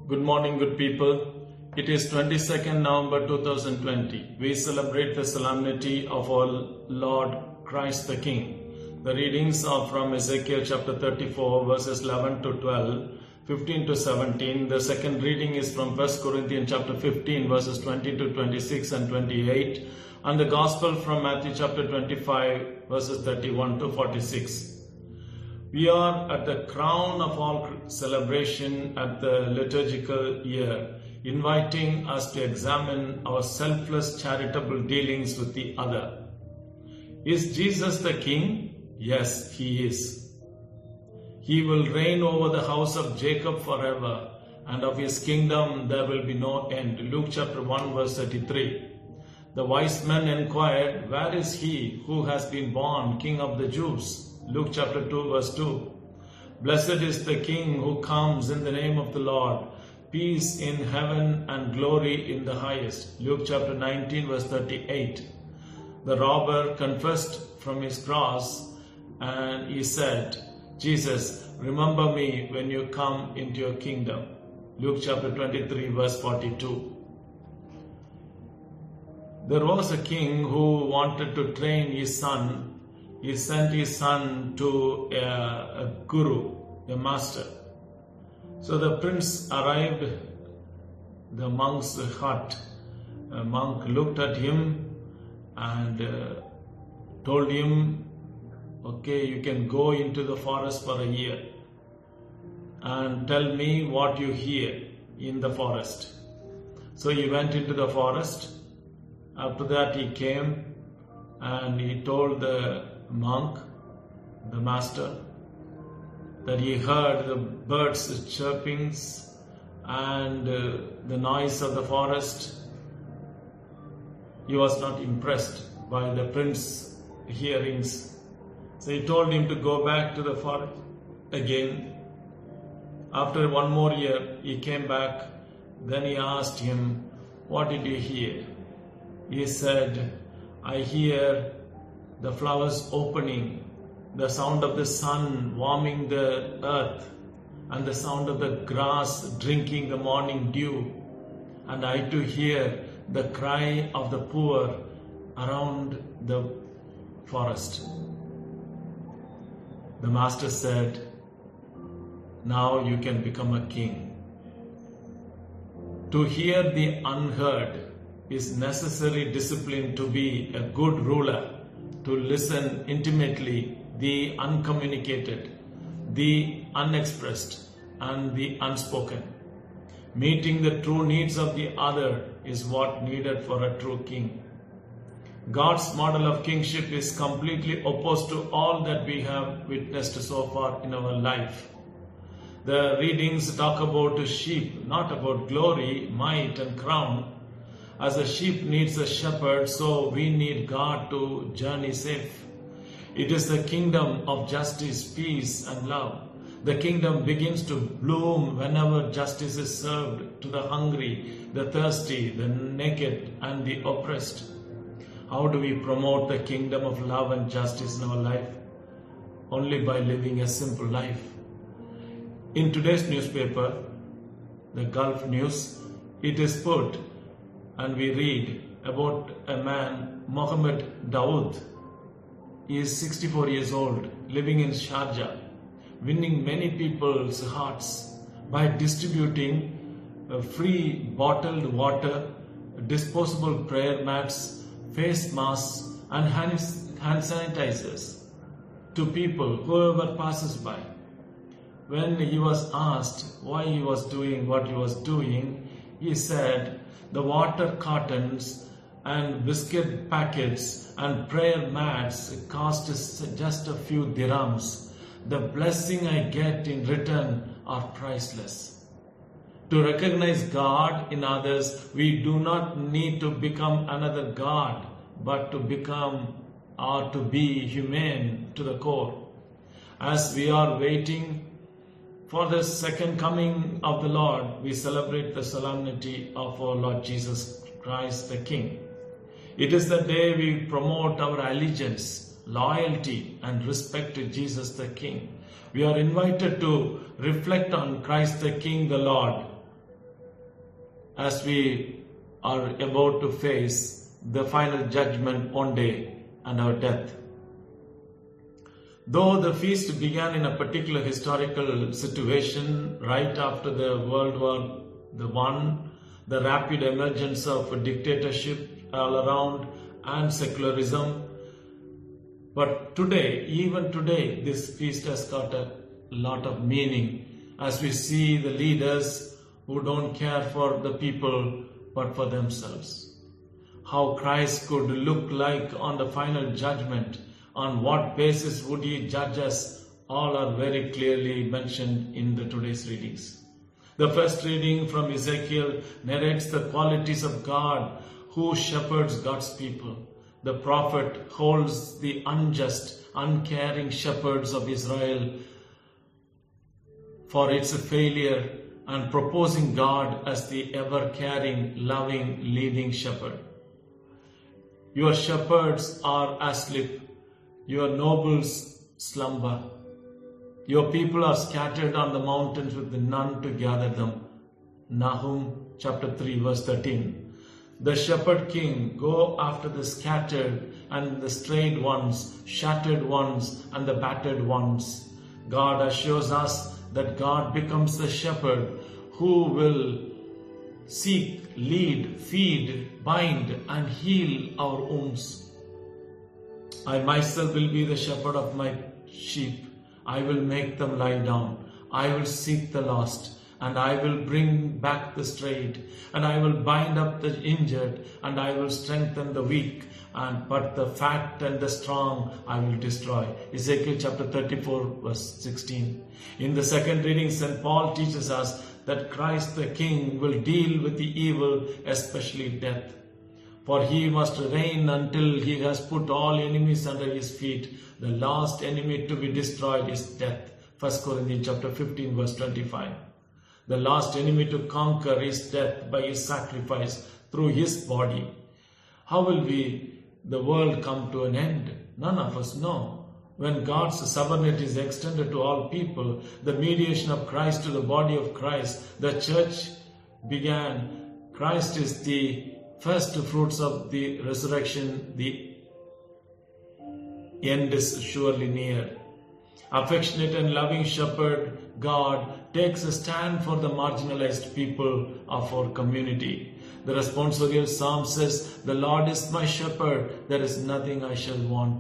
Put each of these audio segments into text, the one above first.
Good morning, good people. It is 22nd November 2020. We celebrate the solemnity of our Lord Christ the King. The readings are from Ezekiel chapter 34, verses 11 to 12, 15 to 17. The second reading is from 1 Corinthians chapter 15, verses 20 to 26 and 28. And the Gospel from Matthew chapter 25, verses 31 to 46. We are at the crown of all celebration at the liturgical year, inviting us to examine our selfless charitable dealings with the other. Is Jesus the King? Yes, He is. He will reign over the house of Jacob forever, and of His kingdom there will be no end. Luke chapter 1 verse 33. The wise men inquired, "Where is He who has been born King of the Jews?" Luke chapter 2 verse 2. Blessed is the King who comes in the name of the Lord. Peace in heaven and glory in the highest. Luke chapter 19 verse 38. The robber confessed from his cross and he said, "Jesus, remember me when you come into your kingdom." Luke chapter 23 verse 42. There was a king who wanted to train his son. He sent his son to a guru, a master. So the prince arrived at the monk's hut. A monk looked at him and told him, "Okay, you can go into the forest for a year and tell me what you hear in the forest." So he went into the forest. After that he came and he told the monk, the master, that he heard the birds chirpings and the noise of the forest. He was not impressed by the prince's hearings. So he told him to go back to the forest again. After one more year, he came back. Then he asked him, "What did you hear?" He said, "I hear the flowers opening, the sound of the sun warming the earth, and the sound of the grass drinking the morning dew. And I too hear the cry of the poor around the forest." The master said, "Now you can become a king." To hear the unheard is necessary discipline to be a good ruler. To listen intimately the uncommunicated, the unexpressed, and the unspoken. Meeting the true needs of the other is what needed for a true king. God's model of kingship is completely opposed to all that we have witnessed so far in our life. The readings talk about a sheep, not about glory, might, and crown. As a sheep needs a shepherd, so we need God to journey safe. It is the kingdom of justice, peace, and love. The kingdom begins to bloom whenever justice is served to the hungry, the thirsty, the naked, and the oppressed. How do we promote the kingdom of love and justice in our life? Only by living a simple life. In today's newspaper, the Gulf News, it is put, and we read about a man, Mohammed Dawood. He is 64 years old, living in Sharjah, winning many people's hearts by distributing free bottled water, disposable prayer mats, face masks, and hand sanitizers to people, whoever passes by. When he was asked why he was doing what he was doing, he said, "The water cartons and biscuit packets and prayer mats cost just a few dirhams. The blessing I get in return are priceless." To recognize God in others, we do not need to become another God, but to become or to be humane to the core. As we are waiting for the second coming of the Lord, we celebrate the solemnity of our Lord Jesus Christ the King. It is the day we promote our allegiance, loyalty, and respect to Jesus the King. We are invited to reflect on Christ the King, the Lord, as we are about to face the final judgment one day and our death. Though the feast began in a particular historical situation right after the World War I, the rapid emergence of dictatorship all around and secularism, but today, even today, this feast has got a lot of meaning as we see the leaders who don't care for the people but for themselves. How Christ could look like on the final judgment, on what basis would he judge us, all are very clearly mentioned in the today's readings. The first reading from Ezekiel narrates the qualities of God who shepherds God's people. The prophet holds the unjust, uncaring shepherds of Israel for its failure and proposing God as the ever-caring, loving, leading shepherd. Your shepherds are asleep, your nobles slumber. Your people are scattered on the mountains with none to gather them. Nahum chapter 3 verse 13. The shepherd king go after the scattered and the strayed ones, shattered ones and the battered ones. God assures us that God becomes the shepherd who will seek, lead, feed, bind and heal our wounds. I myself will be the shepherd of my sheep. I will make them lie down. I will seek the lost, and I will bring back the strayed, and I will bind up the injured, and I will strengthen the weak, but the fat and the strong I will destroy. Ezekiel chapter 34 verse 16. In the second reading, St. Paul teaches us that Christ the King will deal with the evil, especially death. For he must reign until he has put all enemies under his feet. The last enemy to be destroyed is death. 1 Corinthians chapter 15 verse 25. The last enemy to conquer is death by his sacrifice through his body. How will the world come to an end? None of us know. When God's sovereignty is extended to all people, the mediation of Christ to the body of Christ, the church began. Christ is the first fruits of the resurrection. The end is surely near. Affectionate and loving shepherd God takes a stand for the marginalized people of our community. The responsorial psalm says, "The Lord is my shepherd, there is nothing I shall want."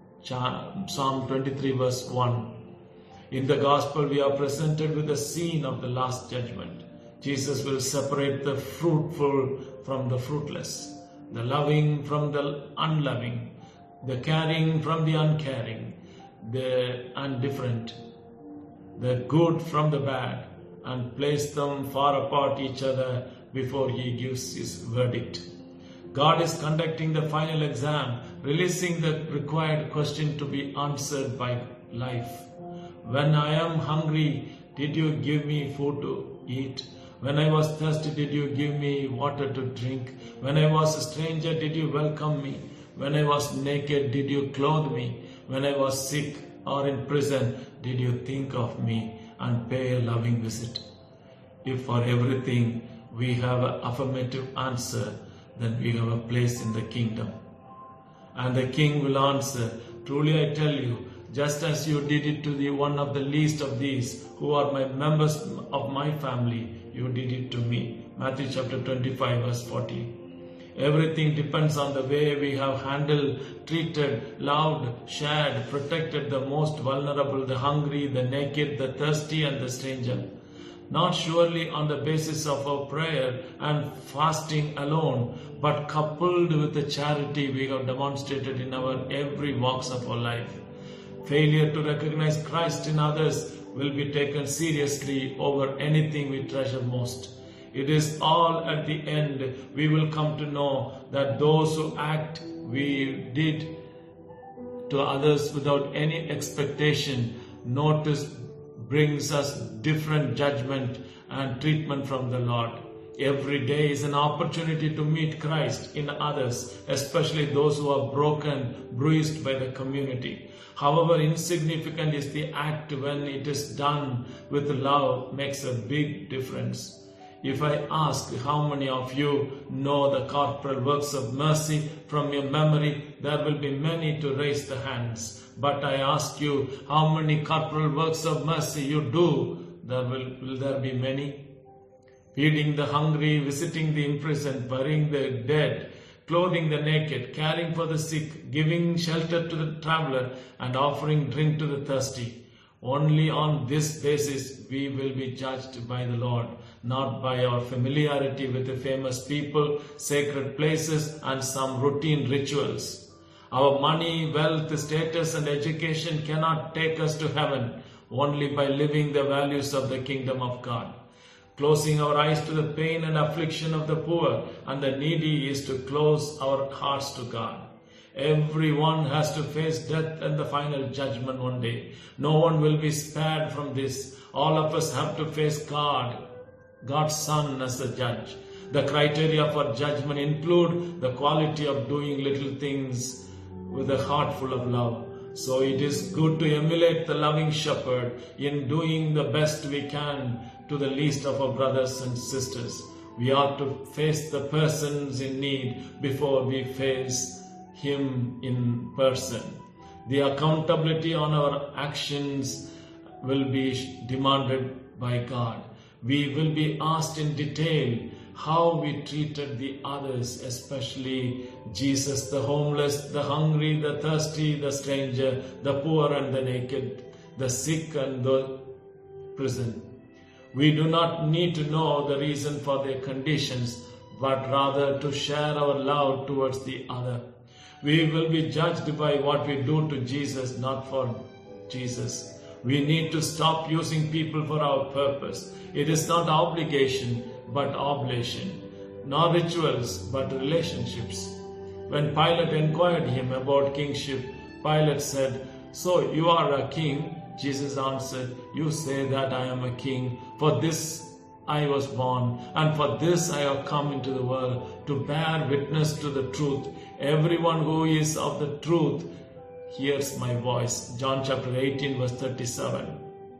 Psalm 23 verse 1. In the gospel we are presented with the scene of the last judgment. Jesus will separate the fruitful from the fruitless, the loving from the unloving, the caring from the uncaring, the indifferent, the good from the bad, and place them far apart each other before he gives his verdict. God is conducting the final exam, releasing the required question to be answered by life. When I am hungry, did you give me food to eat? When I was thirsty, did you give me water to drink? When I was a stranger, did you welcome me? When I was naked, did you clothe me? When I was sick or in prison, did you think of me and pay a loving visit? If for everything we have an affirmative answer, then we have a place in the kingdom. And the king will answer, "Truly I tell you, just as you did it to the one of the least of these, who are my members of my family, you did it to me." Matthew chapter 25 verse 40. Everything depends on the way we have handled, treated, loved, shared, protected the most vulnerable, the hungry, the naked, the thirsty and the stranger. Not surely on the basis of our prayer and fasting alone, but coupled with the charity we have demonstrated in our every walks of our life. Failure to recognize Christ in others will be taken seriously over anything we treasure most. It is all at the end we will come to know that those who act we did to others without any expectation, notice brings us different judgment and treatment from the Lord. Every day is an opportunity to meet Christ in others, especially those who are broken, bruised by the community. However insignificant is the act, when it is done with love, makes a big difference. If I ask how many of you know the corporal works of mercy from your memory, there will be many to raise the hands. But I ask you, how many corporal works of mercy you do, will there be many? Feeding the hungry, visiting the imprisoned, burying the dead, clothing the naked, caring for the sick, giving shelter to the traveler, and offering drink to the thirsty. Only on this basis we will be judged by the Lord, not by our familiarity with the famous people, sacred places, and some routine rituals. Our money, wealth, status, and education cannot take us to heaven, only by living the values of the kingdom of God. Closing our eyes to the pain and affliction of the poor and the needy is to close our hearts to God. Everyone has to face death and the final judgment one day. No one will be spared from this. All of us have to face God, God's Son, as the judge. The criteria for judgment include the quality of doing little things with a heart full of love. So it is good to emulate the loving shepherd in doing the best we can to the least of our brothers and sisters. We ought to face the persons in need before we face Him in person. The accountability on our actions will be demanded by God. We will be asked in detail how we treated the others, especially Jesus, the homeless, the hungry, the thirsty, the stranger, the poor and the naked, the sick and the prison. We do not need to know the reason for their conditions, but rather to share our love towards the other. We will be judged by what we do to Jesus, not for Jesus. We need to stop using people for our purpose. It is not obligation, but oblation. Not rituals, but relationships. When Pilate inquired him about kingship, Pilate said, "So you are a king?" Jesus answered, "You say that I am a king. For this I was born, and for this I have come into the world, to bear witness to the truth. Everyone who is of the truth hears my voice." John chapter 18 verse 37.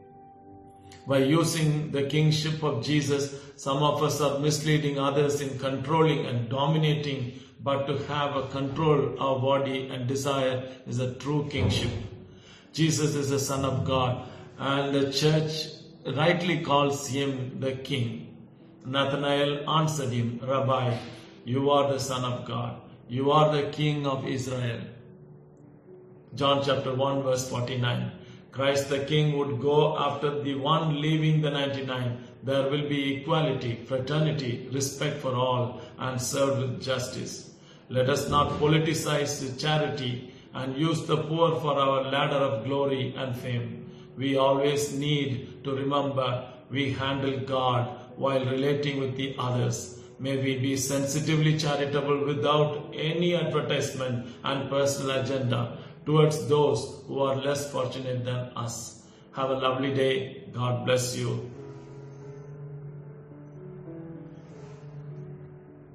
By using the kingship of Jesus, some of us are misleading others in controlling and dominating, but to have a control our body and desire is a true kingship. Jesus is the Son of God, and the church rightly calls Him the King. Nathanael answered him, "Rabbi, you are the Son of God. You are the King of Israel." John chapter 1 verse 49. Christ the King would go after the one leaving the 99. There will be equality, fraternity, respect for all, and served with justice. Let us not politicize charity and use the poor for our ladder of glory and fame. We always need to remember we handle God while relating with the others. May we be sensitively charitable without any advertisement and personal agenda towards those who are less fortunate than us. Have a lovely day. God bless you.